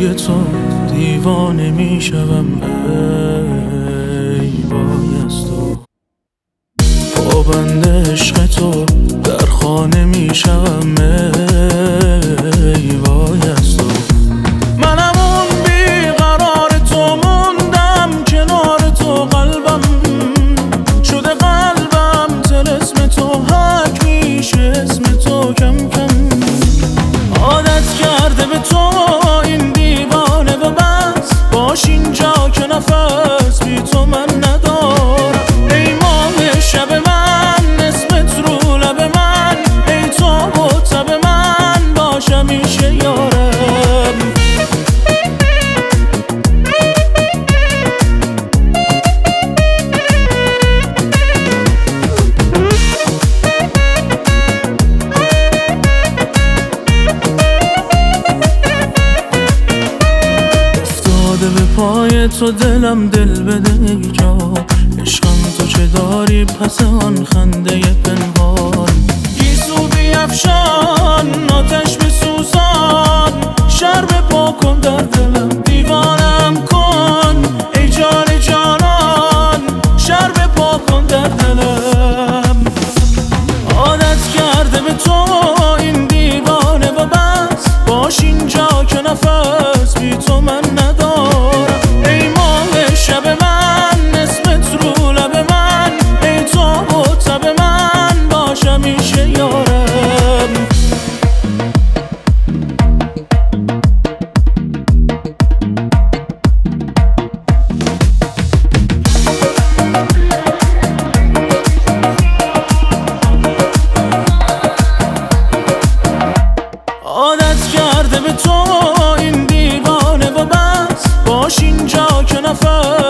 پای تو دیوانه میشوم، ای وای از تو پابند عشق تو در خانه میشوم، ای وای از تو منم اون بیقرار تو، موندم کنار تو، قلبم شده قلبم طلسم تو، حک میشه اسم تو کم کم، عادت کرده به تو این دیوانه و بس، باش اینجا که نفس بی تو من ندارم، ای ماه شب من اسمت رو لب من، ای تو و تب من باش همیشه یارم. به پای تو دلم دل بده ای جا، عشقم تو چه داری پس آن خنده پنهان، گیسو بیفشان آتش بسوزان، شرب پا کن در دلم دیوانم کن، ای جان جانان شرب پا کن در دلم، عادت کرده به تو این دیوانه و بس، باش اینجا که نفس بی تو من ندارم، ای ماه شب من اسمت رو لب من، ای تو و تب من باش همیشه یارم. عادت کرده به تو این دیوانه و بس، باش اینجا که نفس